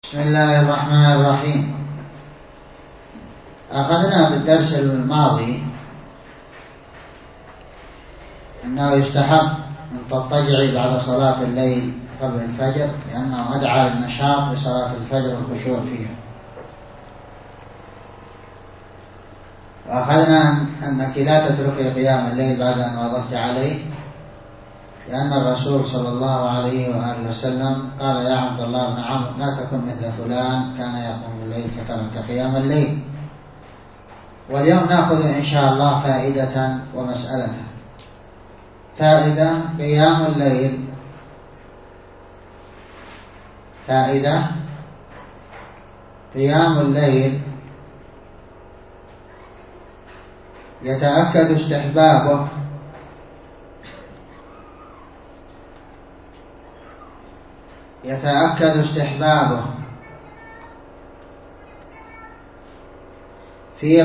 بسم الله الرحمن الرحيم. أخذنا بالدرس الماضي أنه يستحب أن تضطجعي بعد صلاة الليل قبل الفجر لأنه أدعى للنشاط لصلاة الفجر والخشوع فيها. وأخذنا أنك لا تتركي قيام الليل بعد أن وضعت عليه، لأن الرسول صلى الله عليه وآله وسلم قال: يا عبد الله بن عمرو لا تكن مثل فلان كان يقوم الليل فترك قيام الليل. واليوم نأخذ إن شاء الله فائدة ومسألة. فائدة قيام الليل، فائدة قيام الليل يتأكد استحبابه في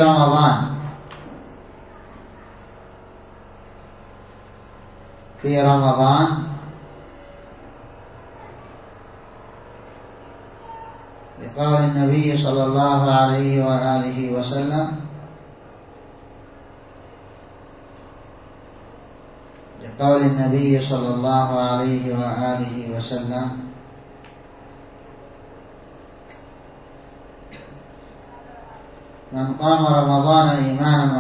رمضان لقول النبي صلى الله عليه وآله وسلم من قام رمضان إيمانا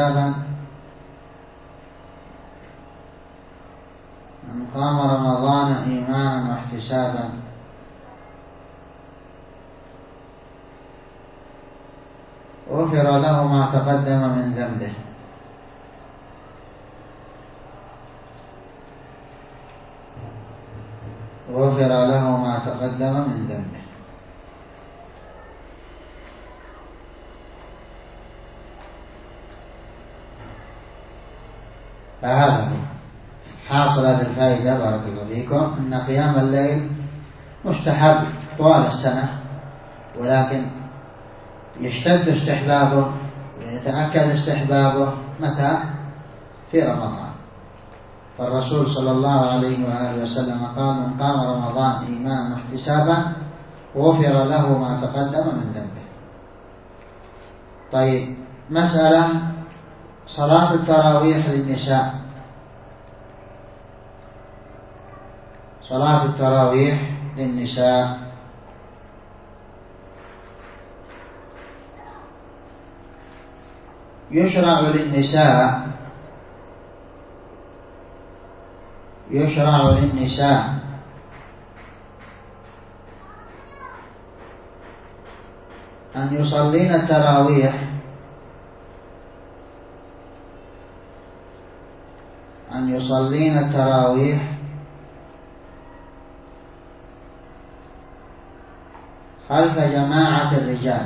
واحتسابا غفر له ما تقدم من ذنبه. فهذا حاصل هذه الفائدة بارك الله فيكم، أن قيام الليل مستحب طوال السنة، ولكن يشتد استحبابه ويتأكد استحبابه متى؟ في رمضان. فالرسول صلى الله عليه وآله وسلم قال: من قام رمضان إيمانا واحتسابا غفر له ما تقدم من ذنبه. طيب، مسألة صلاة التراويح للنساء. صلاة التراويح للنساء يشرع للنساء أن يصلين التراويح خلف جماعة الرجال،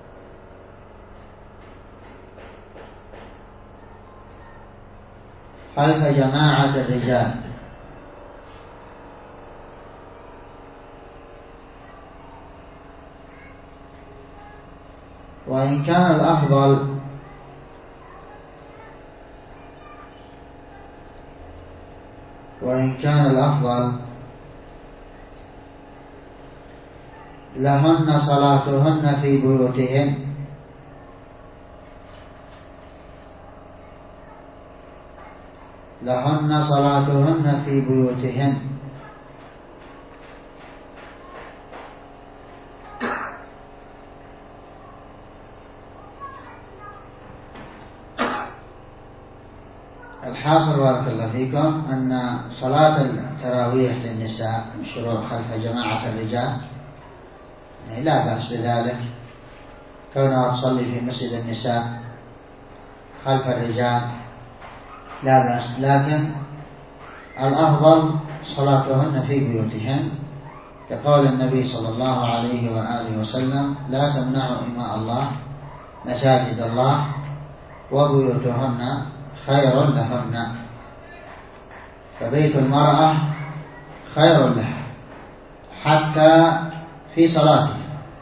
وإن كان الأفضل لهن صلاتهن في بيوتهن. الحاصل بارك الله فيكم أن صلاة التراويح للنساء مشروع خلف جماعة الرجال، لا بأس بذلك، كونها تصلي في مسجد النساء خلف الرجال لا بأس، لكن الأفضل صلاتهن في بيوتهن، كقول النبي صلى الله عليه وآله وسلم: لا تمنعوا إماء الله مساجد الله وبيوتهن خير لهن. فبيت المرأة خير لها حتى في صلاتها،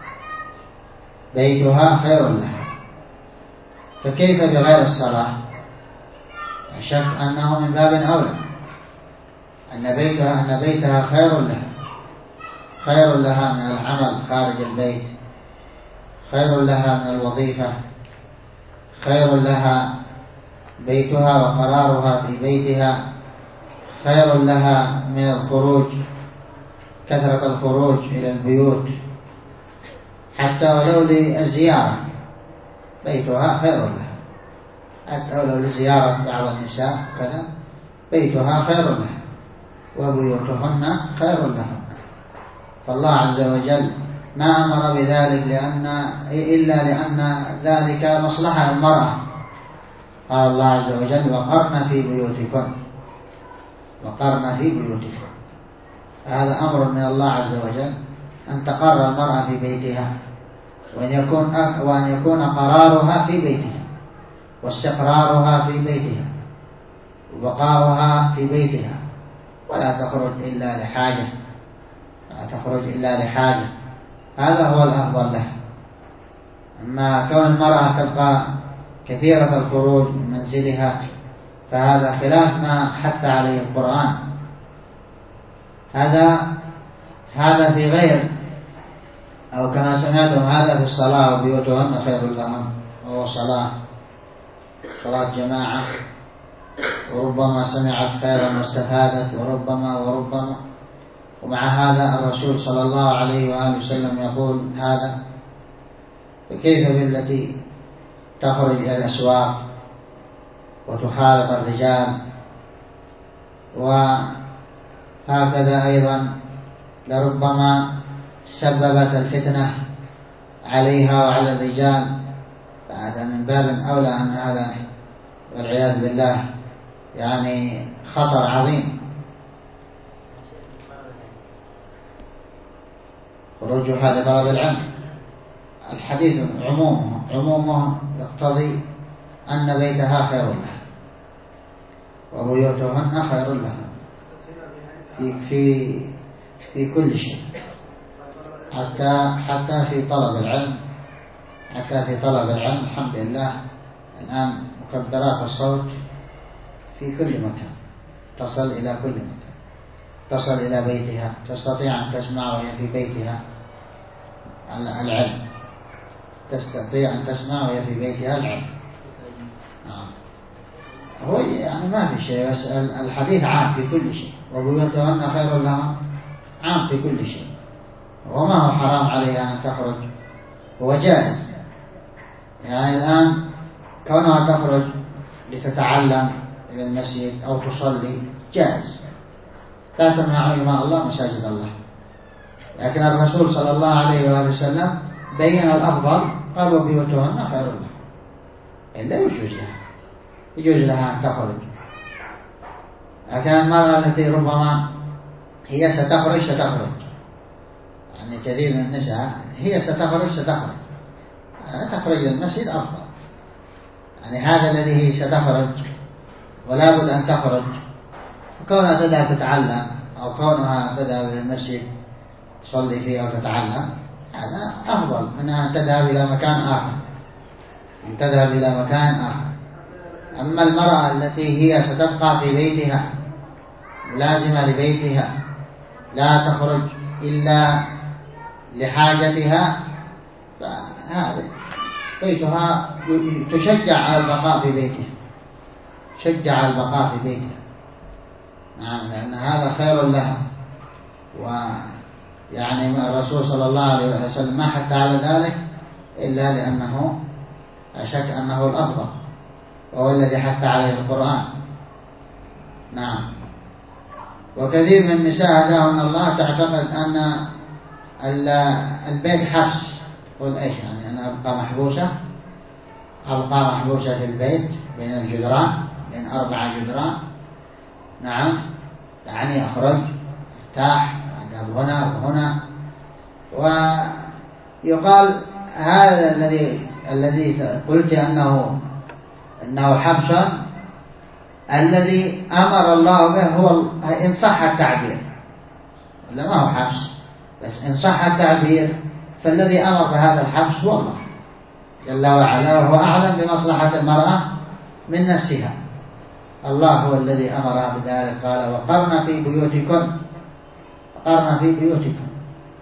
بيتها خير لها، فكيف بغير الصلاة؟ شك أنه من باب أولى أن بيتها خير لها، خير لها من العمل خارج البيت، خير لها من الوظيفة، خير لها بيتها وقرارها في بيتها، خير لها من الخروج، كثرة الخروج إلى البيوت حتى ولو للزيارة، بيتها خير لها، حتى ولو لزيارة بعض النساء كذا بيتها خير لها وبيوتهن خير لهن. فالله عز وجل ما أمر بذلك إلا لأن ذلك مصلحة المرأة. قال الله عز وجل وقرن في بيوتكن، وقرن في بيوتكن. هذا أمر من الله عز وجل أن تقر المرأة في بيتها، وأن يكون قرارها في بيتها واستقرارها في بيتها وبقاؤها في بيتها، ولا تخرج إلا لحاجة، لا تخرج إلا لحاجة، هذا هو الأفضل له. أما كون المرأة تبقى كثيرة الخروج من منزلها فهذا خلاف ما حث عليه القرآن. هذا في غير، أو كما سمعتم هذا في الصلاة وبيوتهن خير لهم، وهو صلاة جماعة، وربما سمعت خيرا واستفادت، وربما ومع هذا الرسول صلى الله عليه وآله وسلم يقول هذا، فكيف بالتي تخرج إلى الأسواق وتخالط الرجال؟ وهكذا أيضا لربما سببت الفتنة عليها وعلى الرجال، فهذا من باب أولى أن هذا والعياذ بالله يعني خطر عظيم. خروجها لطلب العلم، الحديث عمومه يقتضي أن بيتها خير لها وبيوتهن خير لها في كل شيء، حتى في طلب العلم. الحمد لله الآن مكبرات الصوت في كل مكان، تصل إلى كل مكان، تصل إلى بيتها، تستطيع أن تسمع وهي في بيتها العلم، تستطيع أن تسمع وهي في بيتها العلم. هو يعني ما في شيء، بس الحديث عام في كل شيء، وبيوتهن خير لهم عام في كل شيء، وما هو حرام عليها أن تخرج، هو جائز. يعني الآن كونها تخرج لتتعلم إلى المسجد أو تصلي جائز، لا تمنع إماء الله مساجد الله، لكن الرسول صلى الله عليه وآله وسلم بين الأفضل، قال وبيوتهن خير لهم، إلا يجوز لها أن تخرج. لكن المرأة التي ربما هي ستخرج يعني كثير من النساء هي ستخرج تخرج للمسجد أفضل، يعني هذا الذي هي ستخرج ولا بد أن تخرج، كونها تذهب تتعلم أو كونها تذهب إلى المسجد تصلي فيه أو تتعلم، هذا أفضل من أن تذهب إلى مكان آخر. أما المرأة التي هي ستبقى في بيتها لازمة لبيتها، لا تخرج إلا لحاجتها، فهذا بيتها تشجع على البقاء في بيتها، نعم، لأن هذا خير لها. ويعني الرسول صلى الله عليه وسلم ما حث على ذلك إلا لأنه لا شك أنه الأفضل، وهو الذي حث عليه القرآن. نعم. وكثير من النساء هداهن الله تعتقد أن البيت حبس، قل إيش يعني أنا أبقى محبوسة في البيت بين الجدران، بين 4 جدران. نعم، يعني أخرج ارتاح، أذهب هنا وهنا. ويقال هذا الذي قلت أنه حبسا، الذي أمر الله به هو إن صح التعبير، ولا ما هو حبس، بس إن صح التعبير فالذي أمر بهذا الحبس هو الله جل وعلا، وهو أعلم بمصلحة المرأة من نفسها. الله هو الذي أمرها بذلك، قال وقرن في بيوتكن،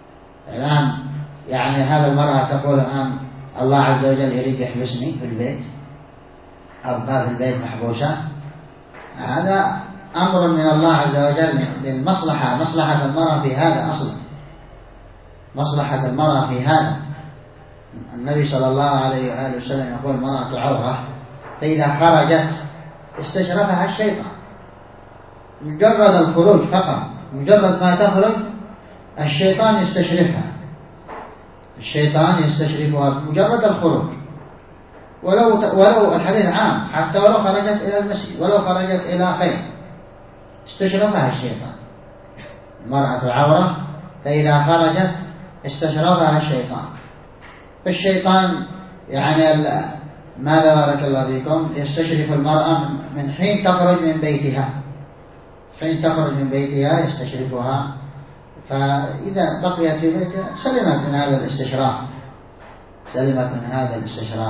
الآن يعني هذا المرأة تقول الآن الله عز وجل يريد يحبسني في البيت، أو في البيت محبوسة، هذا أمر من الله عز وجل للمصلحة، مصلحة المرأة في هذا أصلا، مصلحة المرأة في هذا. النبي صلى الله عليه وآله وسلم يقول المرأة عورة، فإذا خرجت استشرفها الشيطان، مجرد الخروج فقط، مجرد ما تخرج الشيطان يستشرفها، الشيطان يستشرفها بمجرد الخروج، ولو الحديث عام، حتى ولو خرجت إلى المسجد، ولو خرجت إلى خير استشرفها الشيطان. المرأة عورة، فإذا خرجت استشرفها الشيطان. فالشيطان يعني ماذا بارك الله فيكم يستشرف المرأة من حين تخرج من بيتها، حين تخرج من بيتها يستشرفها، فإذا بقيت في بيتها سلمت من هذا الاستشراف، سلمت من هذا الاستشراف.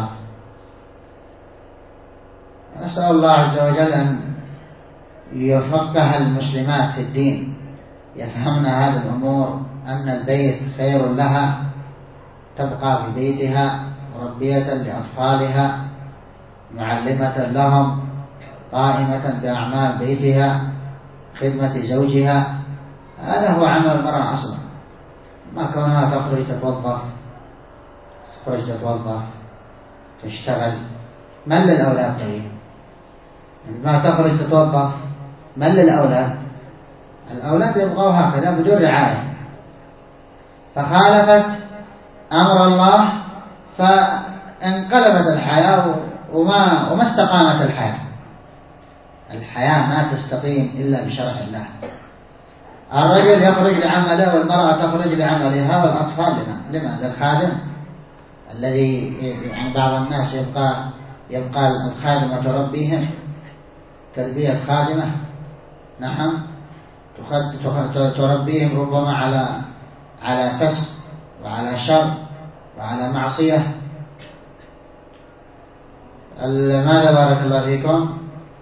نسأل الله عز وجل أن يفقه المسلمات في الدين، يفهمن هذه الأمور، أن البيت خير لها، تبقى في بيتها مربية لأطفالها، معلمة لهم، قائمة بأعمال بيتها، خدمة زوجها. هذا هو عمل المرأة أصلا، ما كونها تخرج تتوظف تشتغل. من للأولاد؟ طيب ما تخرج تتوظف، من للأولاد؟ الأولاد يبقوا هكذا بدون رعاية، فخالفت أمر الله فانقلبت الحياة وما استقامت الحياة. الحياة ما تستقيم إلا بشرع الله. الرجل يخرج لعمله والمرأة تخرج لعملها، والأطفال لمن؟ للخادم الذي يعني بعض الناس يبقى الخادمة تربيهم تربية خادمة، نعم، تربيهم ربما على فسق وعلى شر وعلى معصية. ماذا بارك الله فيكم؟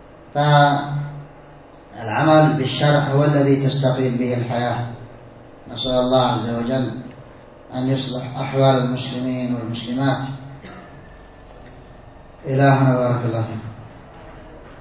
فالعمل بالشرع هو الذي تستقيم به الحياة. نسأل الله عز وجل أن يصلح أحوال المسلمين والمسلمات. إلهنا بارك الله فيكم.